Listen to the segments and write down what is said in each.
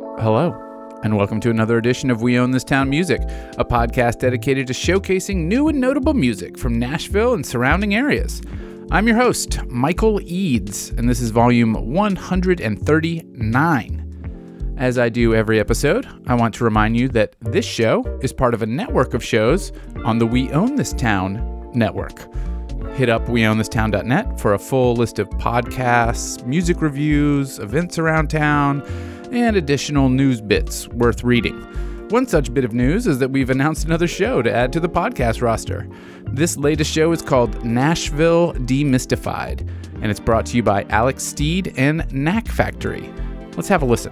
Hello, and welcome to another edition of We Own This Town Music, a podcast dedicated to showcasing new and notable music from Nashville and surrounding areas. I'm your host, Michael Eads, and this is volume 139. As I do every episode, I want to remind you that this show is part of a network of shows on the We Own This Town network. Hit up weownthistown.net for a full list of podcasts, music reviews, events around town, and additional news bits worth reading. One such bit of news is that we've announced another show to add to the podcast roster. This latest show is called Nashville Demystified, and it's brought to you by Alex Steed and Knack Factory. Let's have a listen.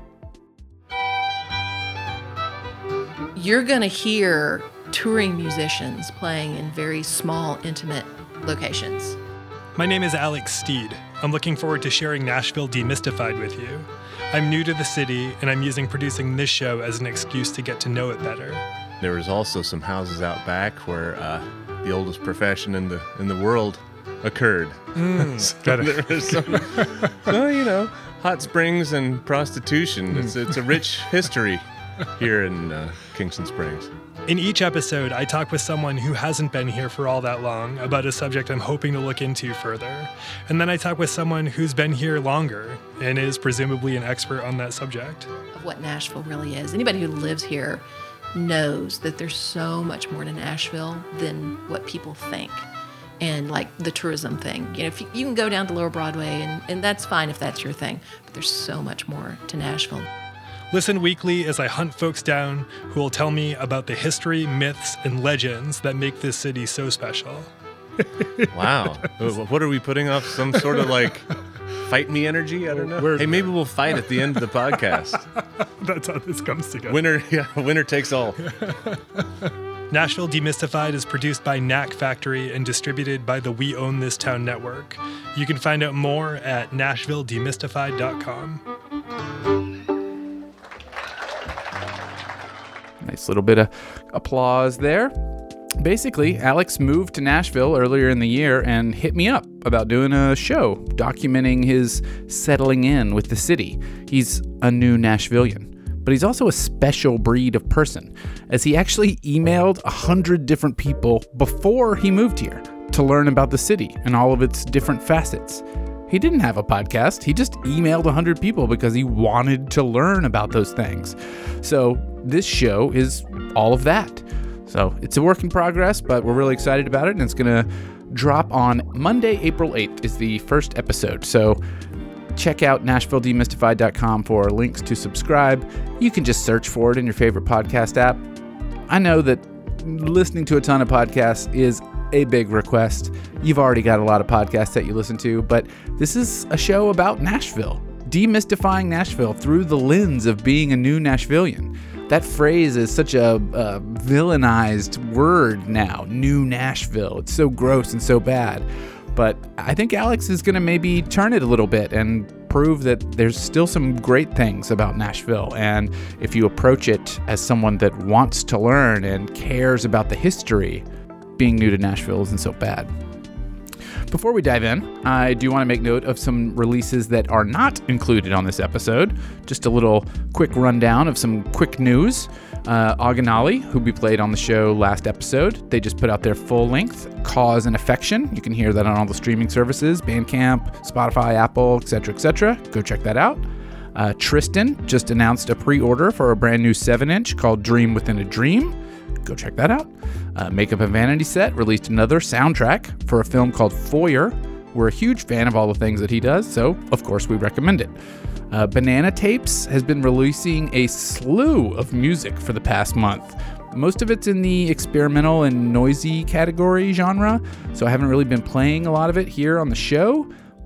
You're going to hear touring musicians playing in very small, intimate locations. My name is Alex Steed. I'm looking forward to sharing Nashville Demystified with you. I'm new to the city, and I'm using producing this show as an excuse to get to know it better. There was also some houses out back where the oldest profession in the world occurred. So there was some, hot springs and prostitution. It's a rich history here in Kingston Springs. In each episode, I talk with someone who hasn't been here for all that long about a subject I'm hoping to look into further. And then I talk with someone who's been here longer and is presumably an expert on that subject. Of what Nashville really is. Anybody who lives here knows that there's so much more to Nashville than what people think. And like the tourism thing. If you can go down to Lower Broadway, and that's fine if that's your thing, but there's so much more to Nashville. Listen weekly as I hunt folks down who will tell me about the history, myths, and legends that make this city so special. Wow. What are we putting off? Some sort of fight me energy? I don't know. Hey, maybe we'll fight at the end of the podcast. That's how this comes together. Winner takes all. Nashville Demystified is produced by Knack Factory and distributed by the We Own This Town network. You can find out more at NashvilleDemystified.com. Nice little bit of applause there. Basically, Alex moved to Nashville earlier in the year and hit me up about doing a show documenting his settling in with the city. He's a new Nashvillian, but he's also a special breed of person, as he actually emailed 100 different people before he moved here to learn about the city and all of its different facets. He didn't have a podcast. He just emailed 100 people because he wanted to learn about those things. So this show is all of that. So it's a work in progress, but we're really excited about it, and it's going to drop on Monday, April 8th is the first episode. So check out NashvilleDemystified.com for links to subscribe. You can just search for it in your favorite podcast app. I know that listening to a ton of podcasts is a big request. You've already got a lot of podcasts that you listen to, but this is a show about Nashville, demystifying Nashville through the lens of being a new Nashvillian. That phrase is such a villainized word now, new Nashville. It's so gross and so bad. But I think Alex is going to maybe turn it a little bit and prove that there's still some great things about Nashville. And if you approach it as someone that wants to learn and cares about the history, being new to Nashville isn't so bad. Before we dive in, I do want to make note of some releases that are not included on this episode. Just a little quick rundown of some quick news. Aganali, who we played on the show last episode, they just put out their full length, Cause and Affection. You can hear that on all the streaming services, Bandcamp, Spotify, Apple, etc. Go check that out. Tristan just announced a pre-order for a brand new 7-inch called Dream Within a Dream. Go check that out. Makeup and Vanity Set released another soundtrack for a film called Foyer. We're a huge fan of all the things that he does, so of course we recommend it. Banana Tapes has been releasing a slew of music for the past month. Most of it's in the experimental and noisy category genre, so I haven't really been playing a lot of it here on the show,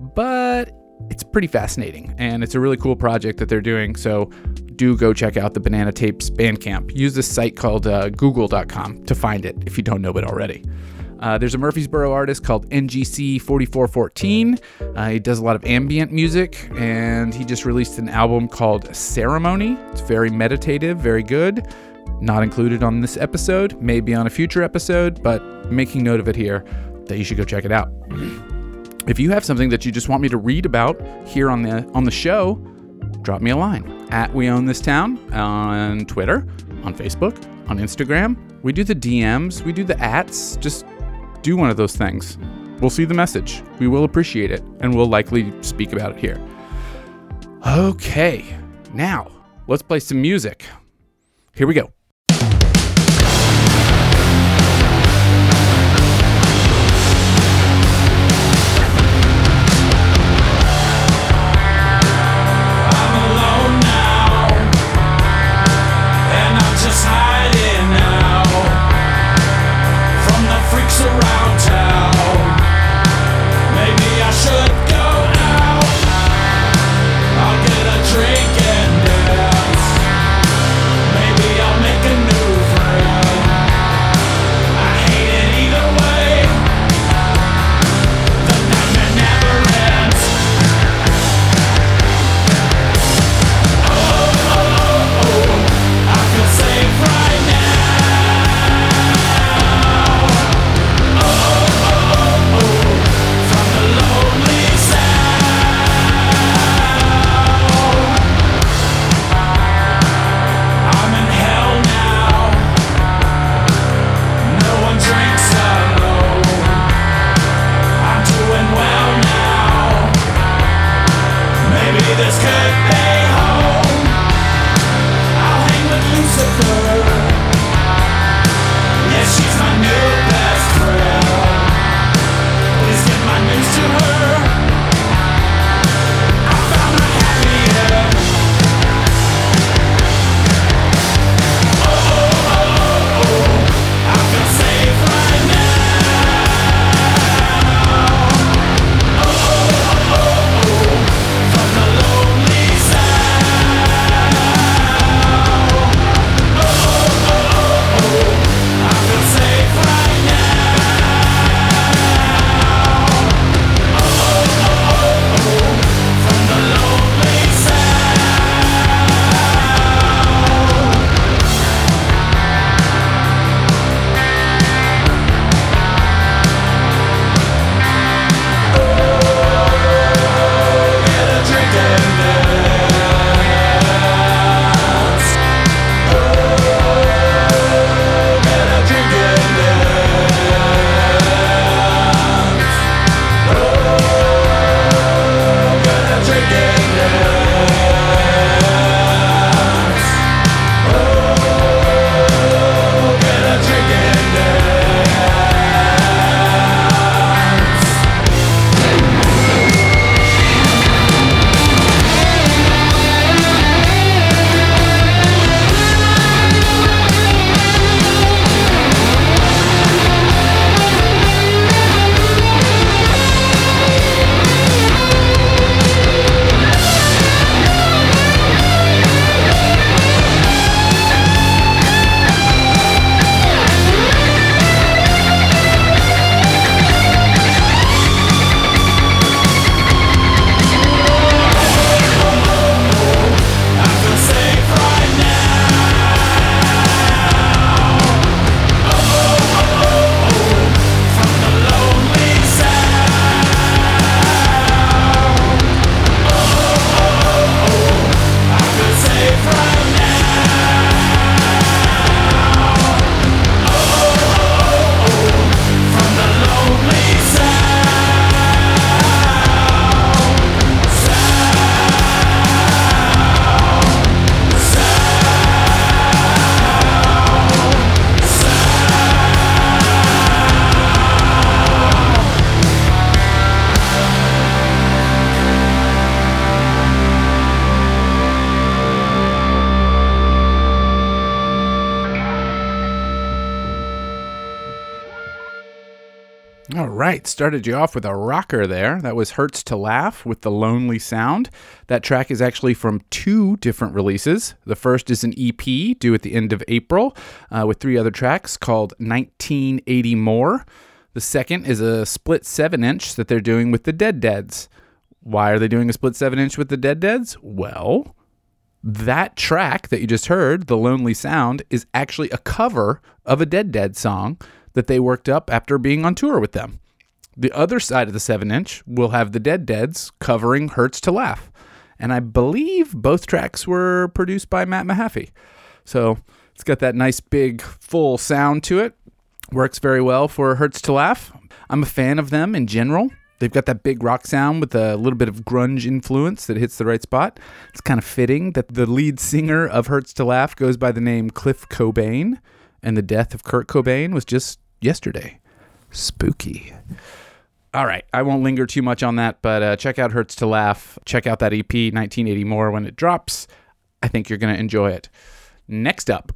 but it's pretty fascinating, and it's a really cool project that they're doing, so do go check out the Banana Tapes Bandcamp. Use this site called google.com to find it if you don't know it already. There's a Murfreesboro artist called NGC 4414. He does a lot of ambient music, and he just released an album called Ceremony. It's very meditative, very good. Not included on this episode, maybe on a future episode, but making note of it here that you should go check it out. If you have something that you just want me to read about here on the show, drop me a line at We Own This Town on Twitter, on Facebook, on Instagram. We do the DMs, we do the ats. Just do one of those things. We'll see the message. We will appreciate it, and we'll likely speak about it here. Okay, now let's play some music. Here we go. Around town, maybe I should go out. I'll get a drink and dance. Maybe I'll make a new friend. I hate it either way. The nightmare never ends. Oh, I feel safe right now. This could be home. I'll hang with Lucifer. Yeah, she's my new best friend. Please get my news to her. I found my happy end. Oh, I feel safe right now. From the lonely sound. I feel safe right now. From the lonely sound. Get a drink and dance. Get a drink and dance. Get a drink and dance. Get a drink and dance. I feel safe right now. From the lonely sound. I feel safe right now. From the lonely All right, started you off with a rocker there. That was Hurts to Laugh with The Lonely Sound. That track is actually from 2 different releases. The first is an EP due at the end of April with 3 other tracks called 1980 More. The second is a split 7-inch that they're doing with the Dead Deads. Why are they doing a split 7-inch with the Dead Deads? Well, that track that you just heard, The Lonely Sound, is actually a cover of a Dead Dead song that they worked up after being on tour with them. The other side of the 7-inch will have the Dead Deads covering Hurts to Laugh. And I believe both tracks were produced by Matt Mahaffey. So it's got that nice big full sound to it. Works very well for Hurts to Laugh. I'm a fan of them in general. They've got that big rock sound with a little bit of grunge influence that hits the right spot. It's kind of fitting that the lead singer of Hurts to Laugh goes by the name Cliff Cobain, and the death of Kurt Cobain was just yesterday. Spooky. All right, I won't linger too much on that, but check out Hurts to Laugh. Check out that EP, 1980 More, when it drops. I think you're going to enjoy it. Next up.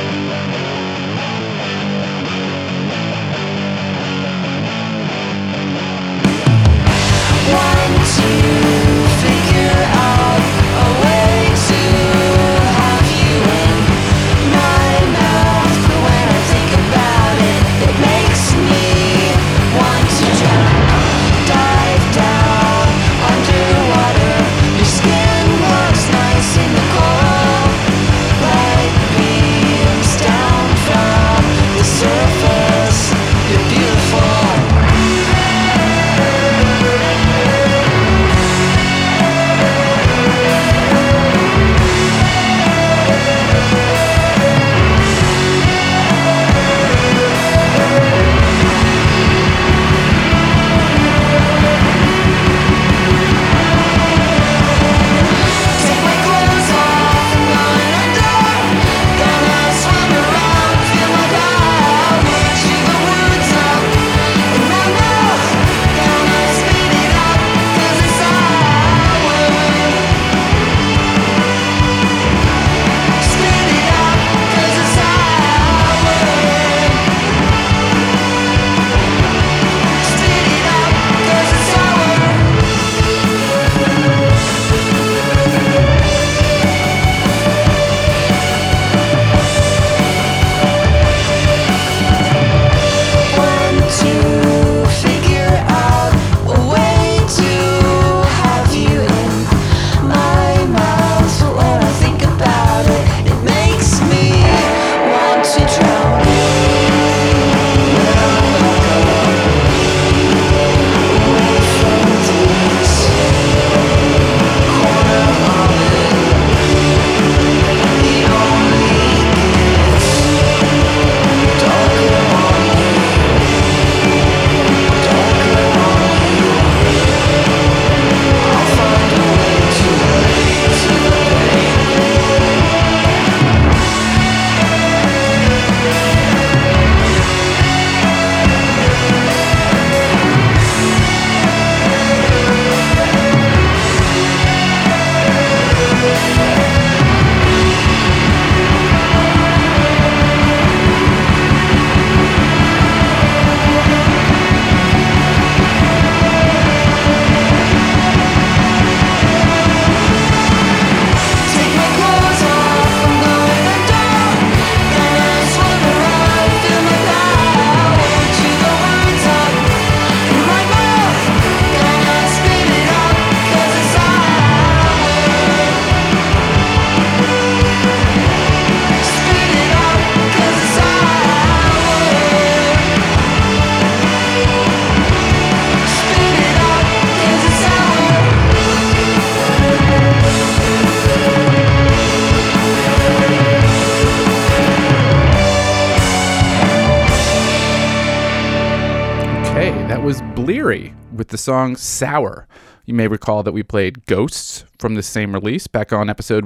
Was Bleary with the song Sour. You may recall that we played Ghosts from the same release back on episode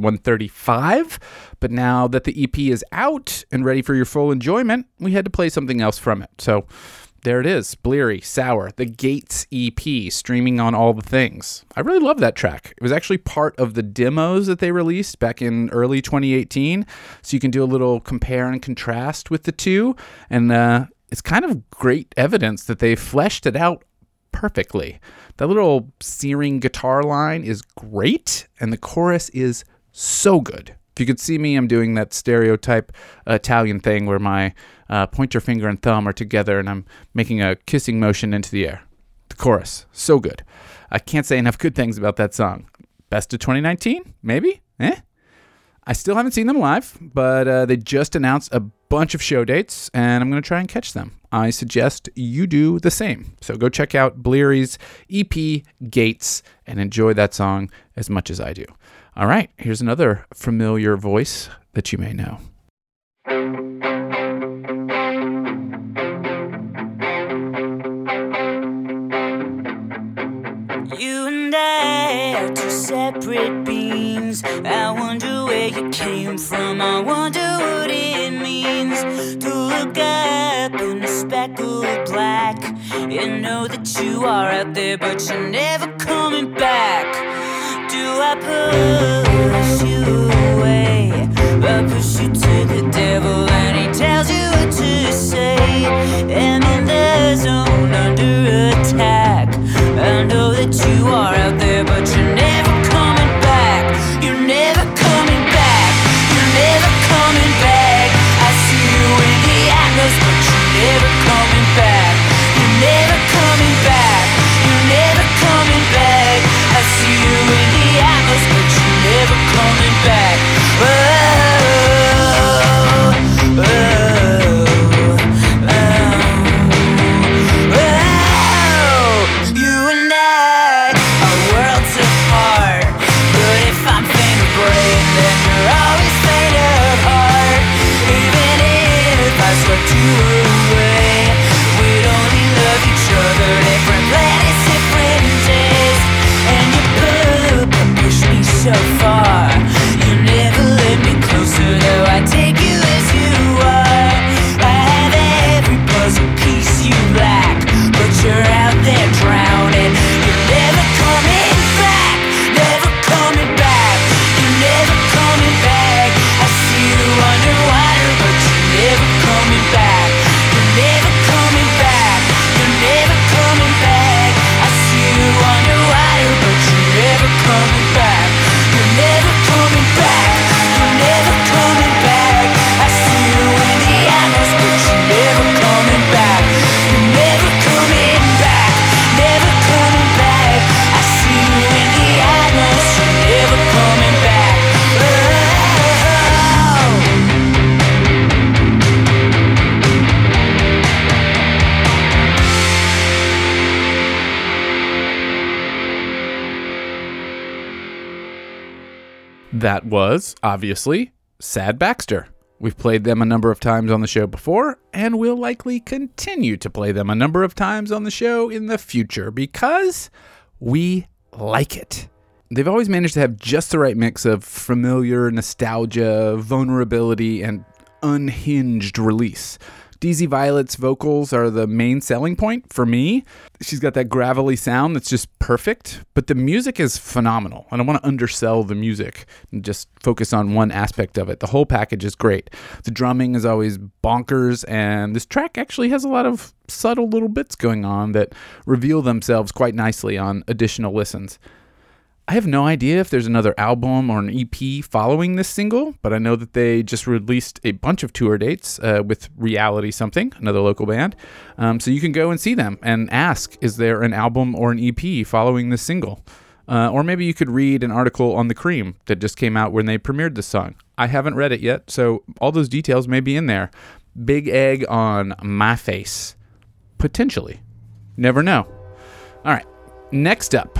135, but now that the EP is out and ready for your full enjoyment, we had to play something else from it. So there it is, Bleary, Sour, the Gates EP, streaming on all the things. I really love that track. It was actually part of the demos that they released back in early 2018, so you can do a little compare and contrast with the two, and it's kind of great evidence that they fleshed it out perfectly. That little searing guitar line is great, and the chorus is so good. If you could see me, I'm doing that stereotype Italian thing where my pointer finger and thumb are together, and I'm making a kissing motion into the air. The chorus, so good. I can't say enough good things about that song. Best of 2019? Maybe? I still haven't seen them live, but they just announced a bunch of show dates, and I'm going to try and catch them. I suggest you do the same. So go check out Bleary's EP, Gates, and enjoy that song as much as I do. All right, here's another familiar voice that you may know. You and I are two separate beings. I wonder where you came from. I wonder what it means to look up in the speckled black and know that you are out there, but you're never coming back. Do I push you away? I push you to the devil and he tells you what to say. And in the zone under attack, I know that you are out there, but you're never coming back. You're never coming back. You're never coming back. I see you in the atlas, but you're never coming back. You're never coming back. You're never coming back. I see you in the atlas, but you're never coming back. So far, you never let me closer, though I take you as you are. I have every puzzle piece you lack, but you're out there drowning. You're never coming back, never coming back. You're never coming back. I see you underwater, but you're never coming back. You're never coming back. You're never coming back. I see you underwater, but you're never coming back. You're never coming back. You're never coming back. I see you in the atlas, but you're never coming back. You're never coming back. Never coming back. I see you in the atlas. You're never coming back. That was, obviously, Sad Baxter. We've played them a number of times on the show before, and we'll likely continue to play them a number of times on the show in the future because we like it. They've always managed to have just the right mix of familiar nostalgia, vulnerability, and unhinged release. DZ Violet's vocals are the main selling point for me. She's got that gravelly sound that's just perfect, but the music is phenomenal. I don't want to undersell the music and just focus on one aspect of it. The whole package is great. The drumming is always bonkers, and this track actually has a lot of subtle little bits going on that reveal themselves quite nicely on additional listens. I have no idea if there's another album or an EP following this single, but I know that they just released a bunch of tour dates with Reality Something, another local band. So you can go and see them and ask, is there an album or an EP following this single? Or maybe you could read an article on The Cream that just came out when they premiered the song. I haven't read it yet, so all those details may be in there. Big egg on my face. Potentially. Never know. All right, next up.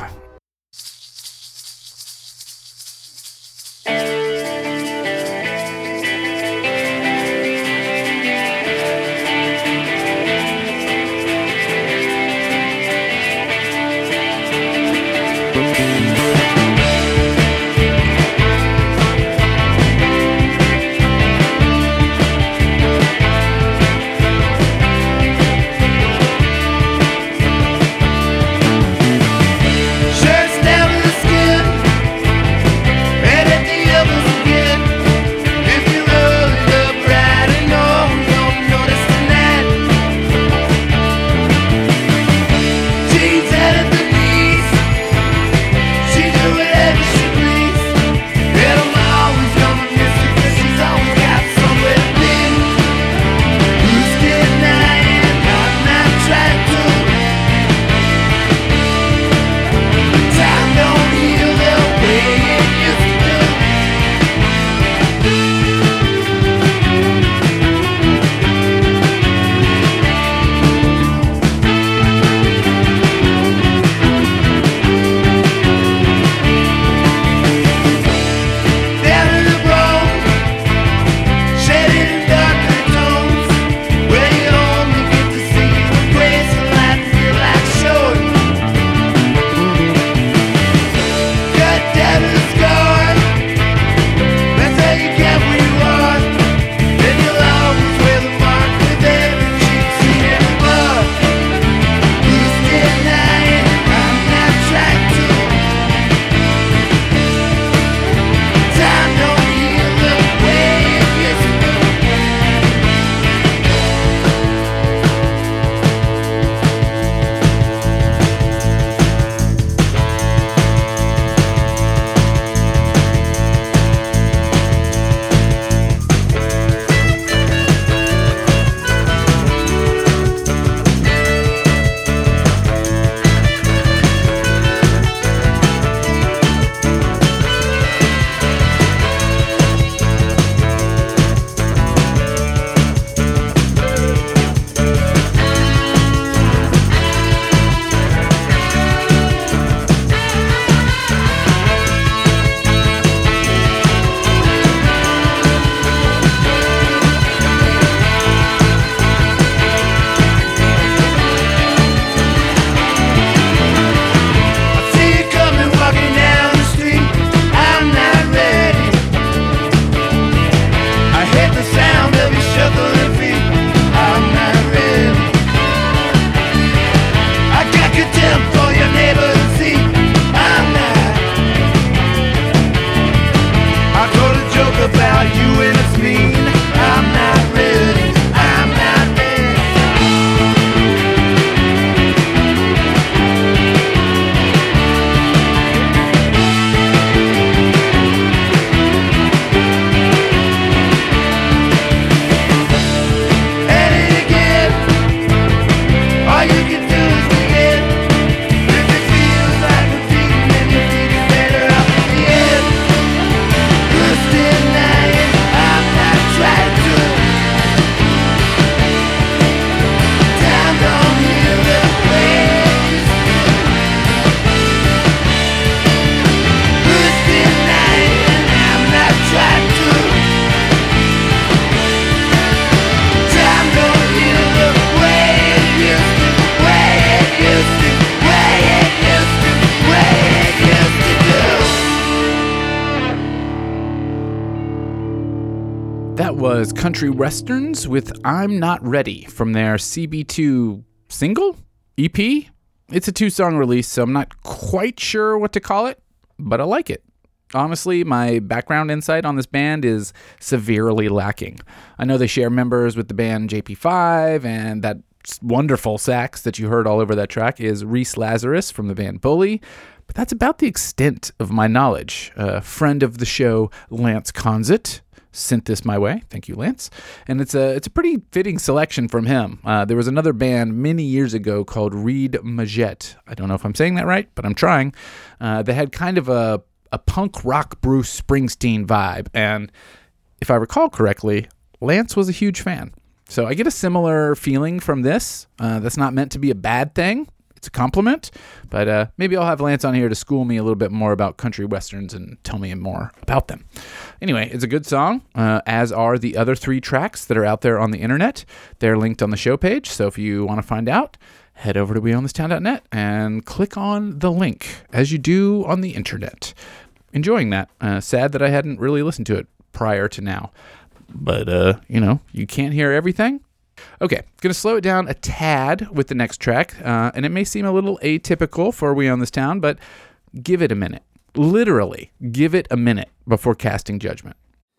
That was Country Westerns with I'm Not Ready from their CB2 single? EP? It's a 2-song release, so I'm not quite sure what to call it, but I like it. Honestly, my background insight on this band is severely lacking. I know they share members with the band JP5, and that wonderful sax that you heard all over that track is Reese Lazarus from the band Bully, but that's about the extent of my knowledge. A friend of the show, Lance Conzit, sent this my way. Thank you, Lance. And it's a pretty fitting selection from him. There was another band many years ago called Reed Majette. I don't know if I'm saying that right, but I'm trying. They had kind of a punk rock Bruce Springsteen vibe. And if I recall correctly, Lance was a huge fan. So I get a similar feeling from this. That's not meant to be a bad thing. It's a compliment, but maybe I'll have Lance on here to school me a little bit more about country westerns and tell me more about them. Anyway, it's a good song, as are the other 3 tracks that are out there on the internet. They're linked on the show page, so if you want to find out, head over to WeOwnThisTown.net and click on the link, as you do on the internet. Enjoying that. Sad that I hadn't really listened to it prior to now, but, you can't hear everything. Okay, going to slow it down a tad with the next track, and it may seem a little atypical for We Own This Town, but give it a minute. Literally, give it a minute before casting judgment.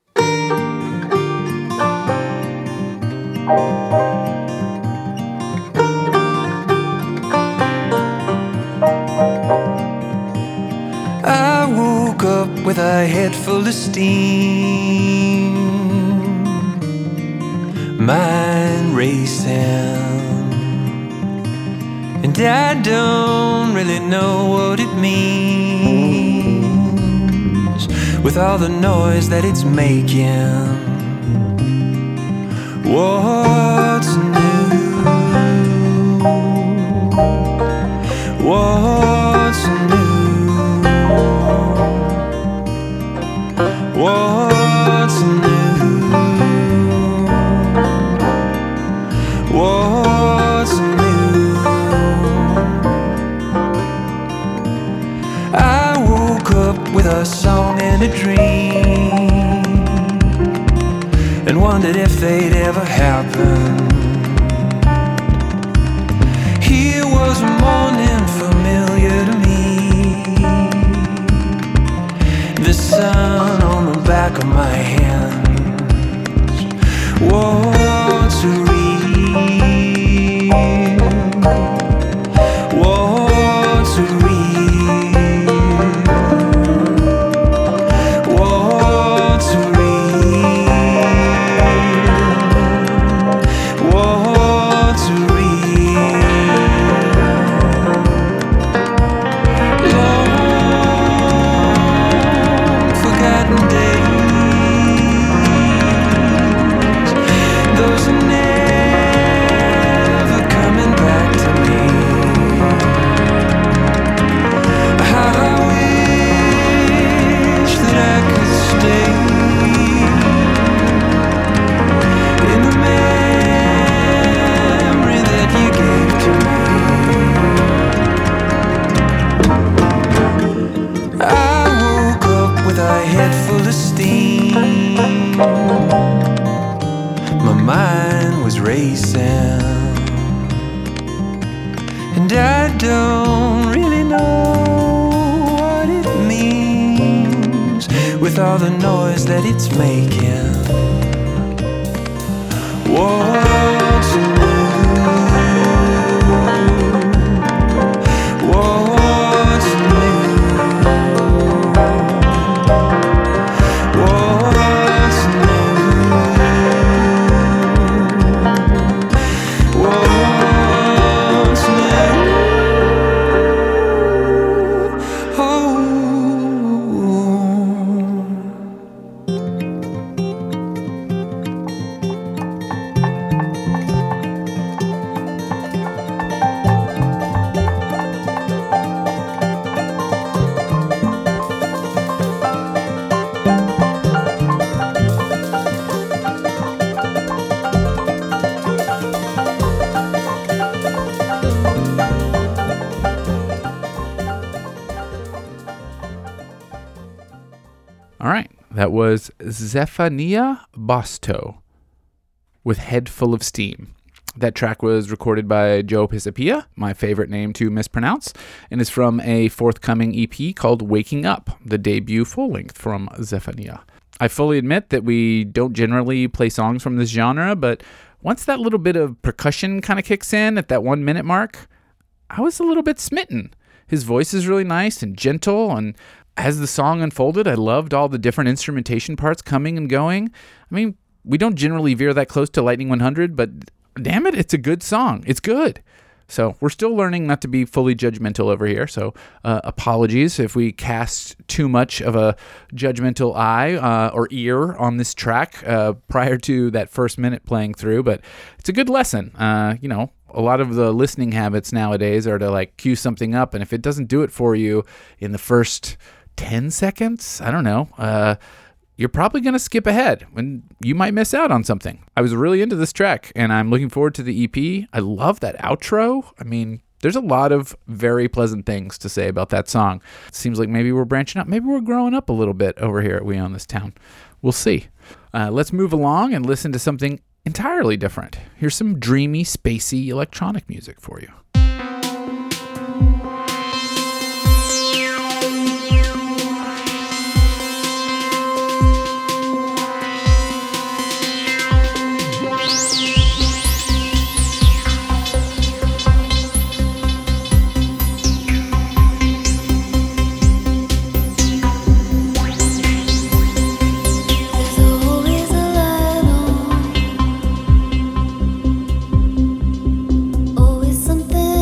I woke up with a head full of steam, mind racing, and I don't really know what it means with all the noise that it's making. What's new? What's new? What's new? What's new? I woke up with a song and a dream, and wondered if they'd ever happen. Here was a morning familiar to me, the sun on the back of my hands. What's real? What's real? What's real? What's real? Long forgotten days, those are never coming back to me. How I wish that I could stay in the memory that you gave to me. I woke up with a head full of steam, my mind was racing, and I don't really know what it means with all the noise that it's making. What's new? What's new? What's new? What's new? Oh. All right, That was Zephaniah Bosto with Head Full of Steam. That track was recorded by Joe Pisapia, my favorite name to mispronounce, and is from a forthcoming EP called Waking Up, the debut full-length from Zephaniah. I fully admit that we don't generally play songs from this genre, but once that little bit of percussion kind of kicks in at that 1 minute mark, I was a little bit smitten. His voice is really nice and gentle, and as the song unfolded, I loved all the different instrumentation parts coming and going. I mean, we don't generally veer that close to Lightning 100, but damn it, it's a good song. It's good. So we're still learning not to be fully judgmental over here. So apologies if we cast too much of a judgmental eye or ear on this track prior to that first minute playing through. But it's a good lesson. You know, a lot of the listening habits nowadays are to like cue something up. And if it doesn't do it for you in the first 10 seconds, I don't know, you're probably going to skip ahead and you might miss out on something. I was really into this track and I'm looking forward to the EP. I love that outro. I mean, there's a lot of very pleasant things to say about that song. It seems like maybe we're branching out. Maybe we're growing up a little bit over here at We Own This Town. We'll see. Let's move along and listen to something entirely different. Here's some dreamy, spacey electronic music for you. Always something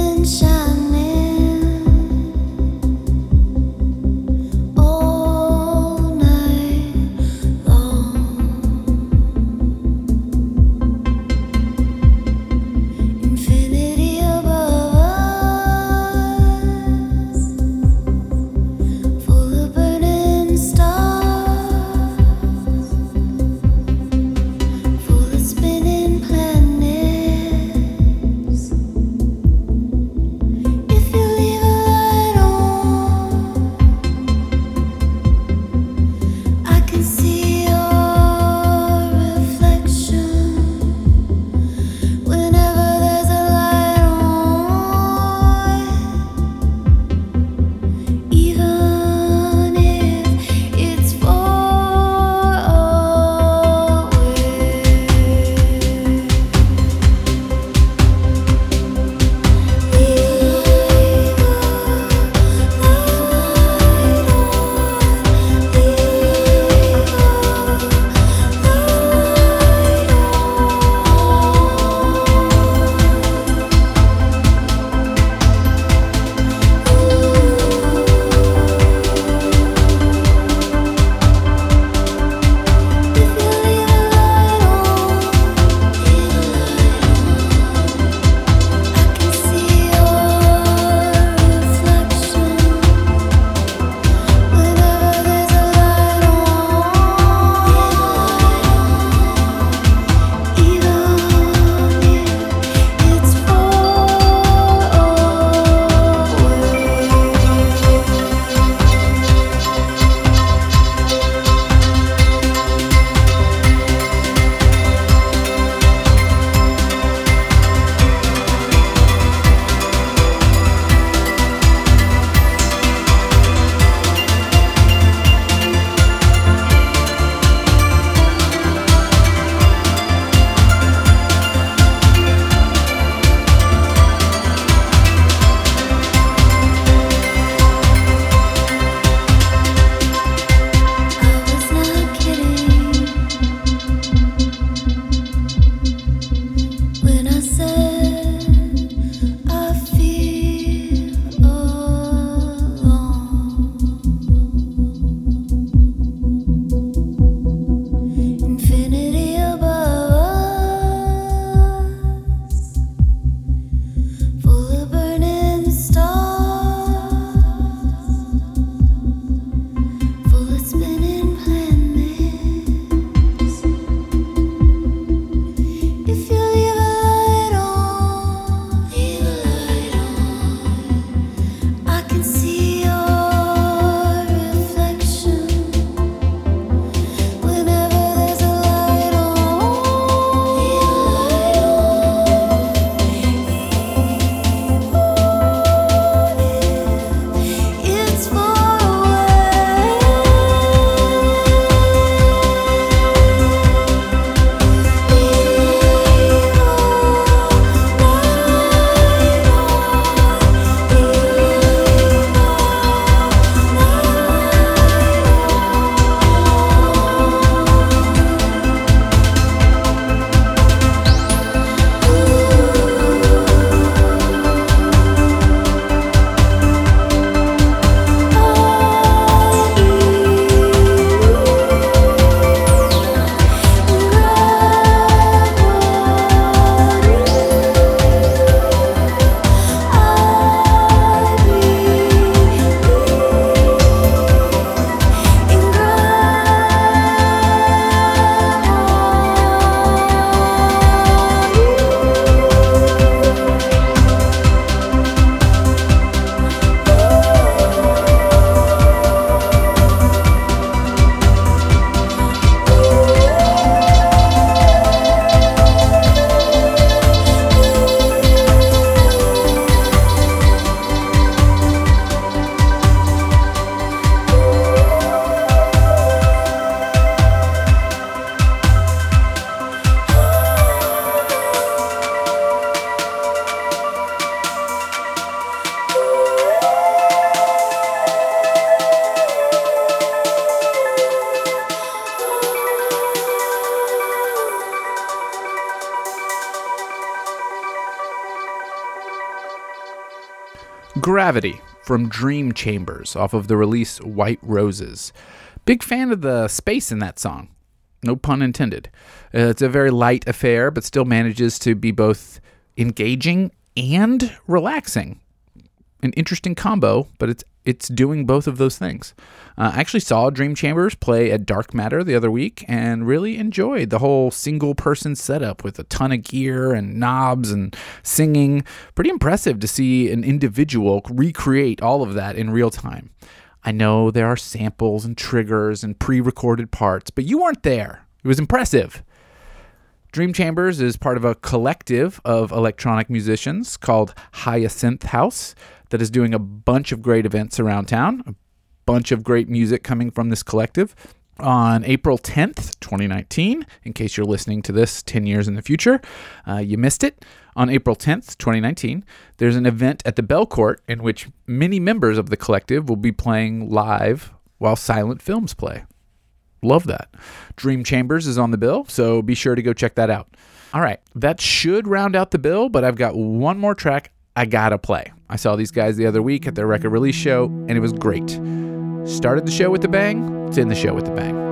Gravity from Dream Chambers off of the release White Roses. Big fan of the space in that song. No pun intended. It's a very light affair, but still manages to be both engaging and relaxing. An interesting combo, but it's doing both of those things. I actually saw Dream Chambers play at Dark Matter the other week and really enjoyed the whole single-person setup with a ton of gear and knobs and singing. Pretty impressive to see an individual recreate all of that in real time. I know there are samples and triggers and pre-recorded parts, but you weren't there. It was impressive. Dream Chambers is part of a collective of electronic musicians called Hyacinth House that is doing a bunch of great events around town, a bunch of great music coming from this collective. On April 10th, 2019, in case you're listening to this 10 years in the future, you missed it. On April 10th, 2019, there's an event at the Bell Court in which many members of the collective will be playing live while silent films play. Love that. Dream Chambers is on the bill, so be sure to go check that out. All right, that should round out the bill, but I've got one more track I gotta play. I saw these guys the other week at their record release show, and it was great. Started the show with a bang, it's in the show with a bang.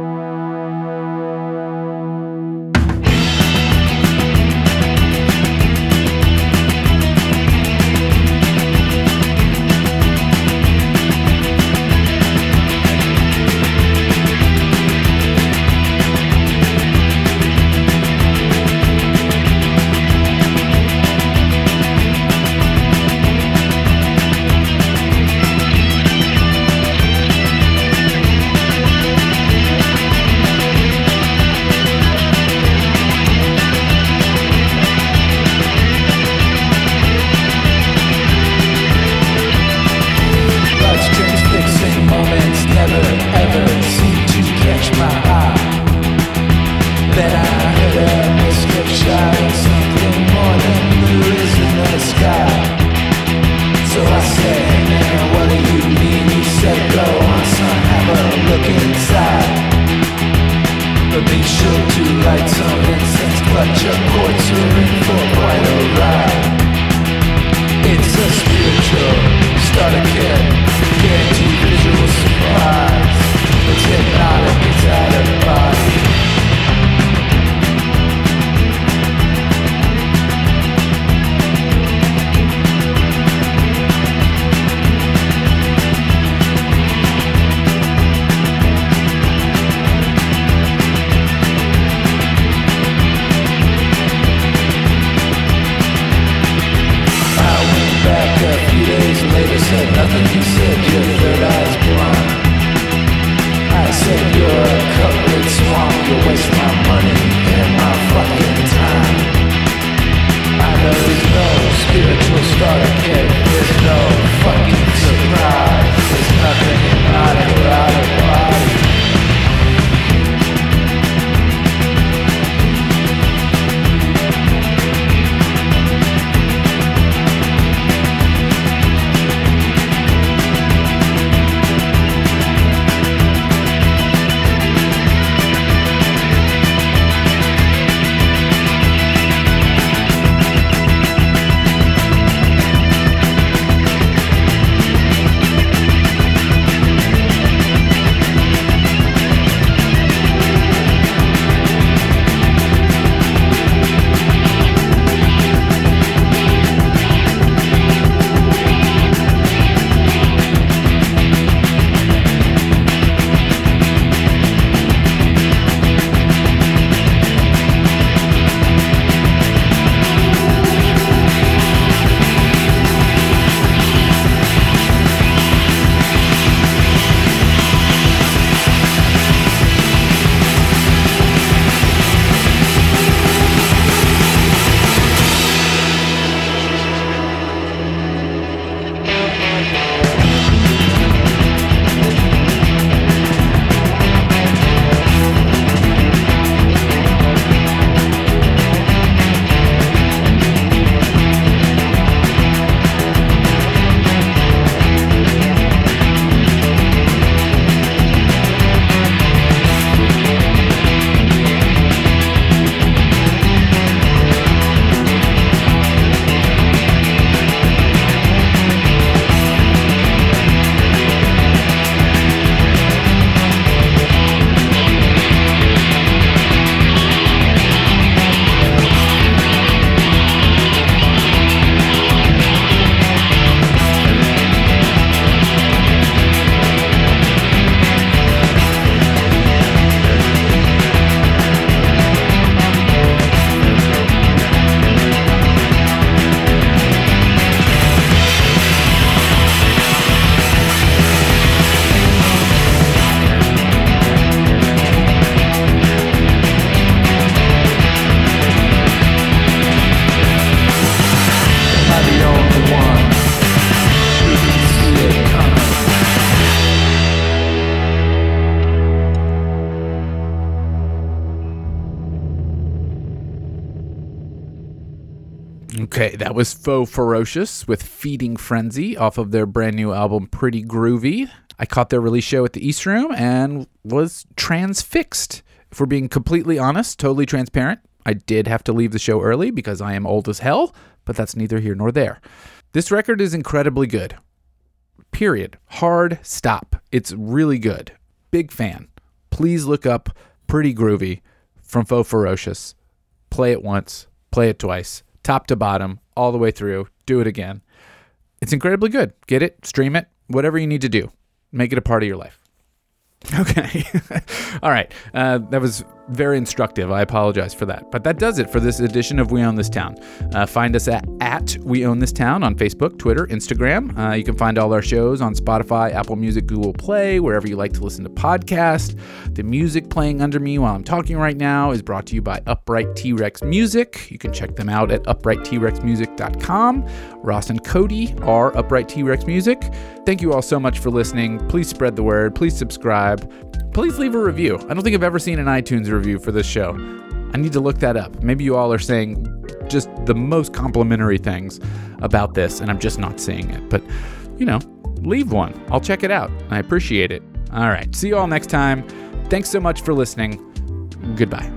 Okay, that was Faux Ferocious with Feeding Frenzy off of their brand new album Pretty Groovy. I caught their release show at the East Room and was transfixed. If we're being completely honest, totally transparent, I did have to leave the show early because I am old as hell, but that's neither here nor there. This record is incredibly good. Period. Hard stop. It's really good. Big fan. Please look up Pretty Groovy from Faux Ferocious. Play it once. Play it twice. Top to bottom. All the way through. Do it again. It's incredibly good. Get it. Stream it. Whatever you need to do. Make it a part of your life. Okay. All right. That was very instructive. I apologize for that. But that does it for this edition of We Own This Town. Find us at We Own This Town on Facebook, Twitter, Instagram. You can find all our shows on Spotify, Apple Music, Google Play, wherever you like to listen to podcasts. The music playing under me while I'm talking right now is brought to you by Upright T-Rex Music. You can check them out at uprighttrexmusic.com. Ross and Cody are Upright T-Rex Music. Thank you all so much for listening. Please spread the word. Please subscribe. Please leave a review. I don't think I've ever seen an iTunes review for this show. I need to look that up. Maybe you all are saying just the most complimentary things about this, and I'm just not seeing it. But, leave one. I'll check it out. I appreciate it. All right. See you all next time. Thanks so much for listening. Goodbye.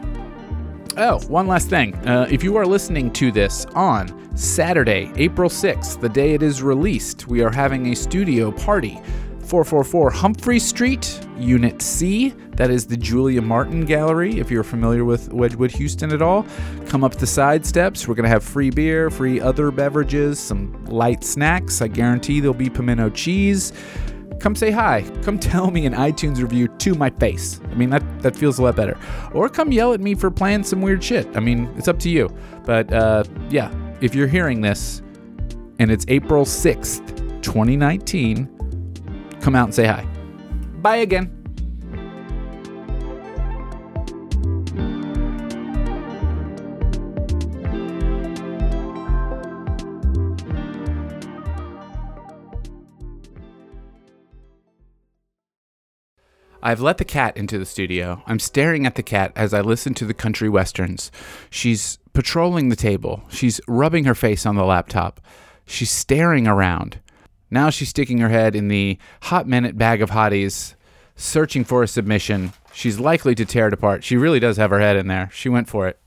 Oh, one last thing. If you are listening to this on Saturday, April 6th, the day it is released, we are having a studio party. 444 Humphrey Street, Unit C. That is the Julia Martin Gallery, if you're familiar with Wedgwood, Houston at all. Come up the side steps. We're going to have free beer, free other beverages, some light snacks. I guarantee there'll be pimento cheese. Come say hi. Come tell me an iTunes review to my face. I mean, that feels a lot better. Or come yell at me for playing some weird shit. I mean, it's up to you. But yeah, if you're hearing this and it's April 6th, 2019, come out and say hi. Bye again. I've let the cat into the studio. I'm staring at the cat as I listen to the country westerns. She's patrolling the table. She's rubbing her face on the laptop. She's staring around. Now she's sticking her head in the Hot Minute bag of hotties, searching for a submission. She's likely to tear it apart. She really does have her head in there. She went for it.